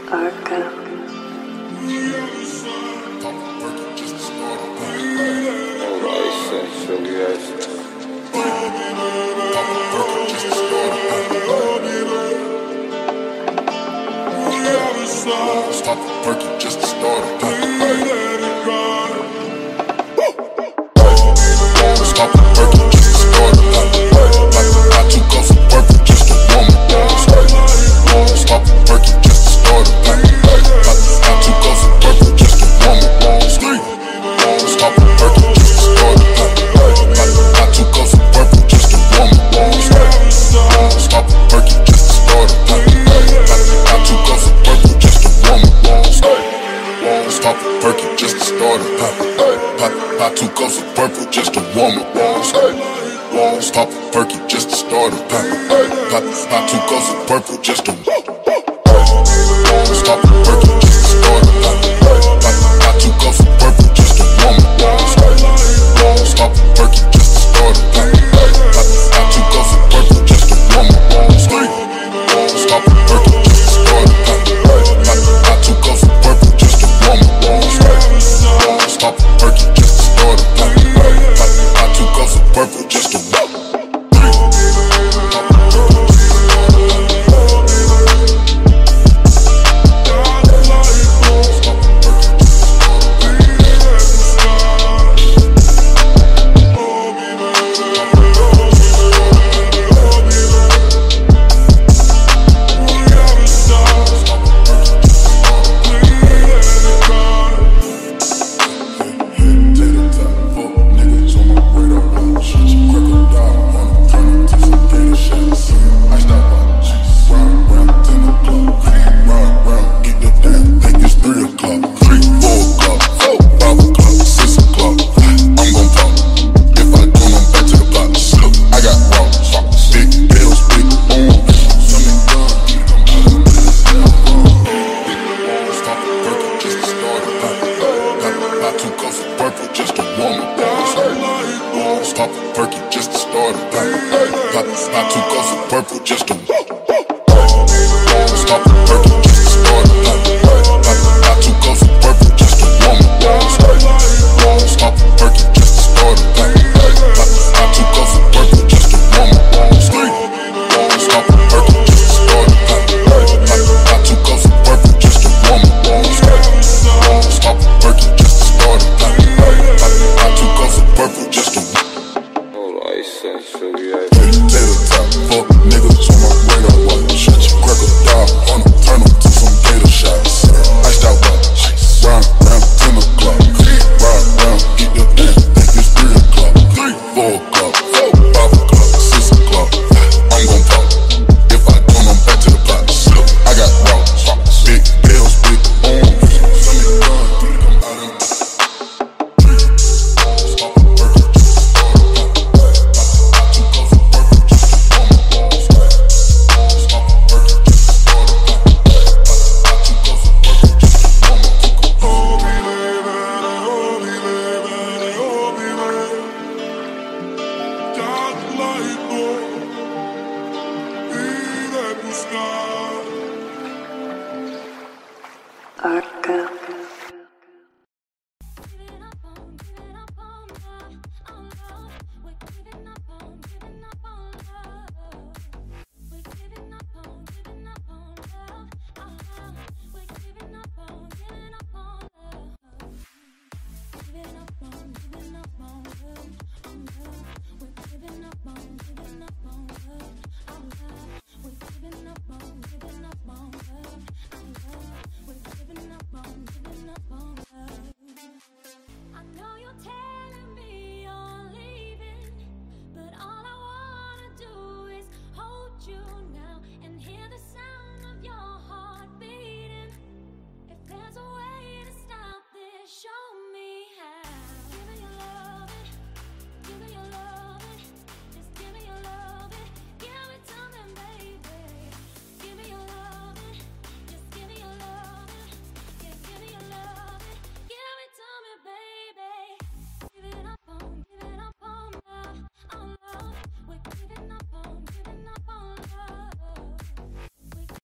Arca. Stop working just to start a Stop working just to start I took off from work just to warm up. Stop working just to start I took off from work just to warm up. Stop working just to start I took off from work just to warm up. Stop working just to start I took off from work just to warm up. Stop working just to start I took off some purple just to warm up. Stop working just to start I took off some purple just to stop working just to start I took off some purple just to warm up. Stop working just to start I took off some purple just to warm up. Stop working just to start I took off some purple just to warm up. Stop working just to start I took off some purple just to Stop working just to start I took off some purple just to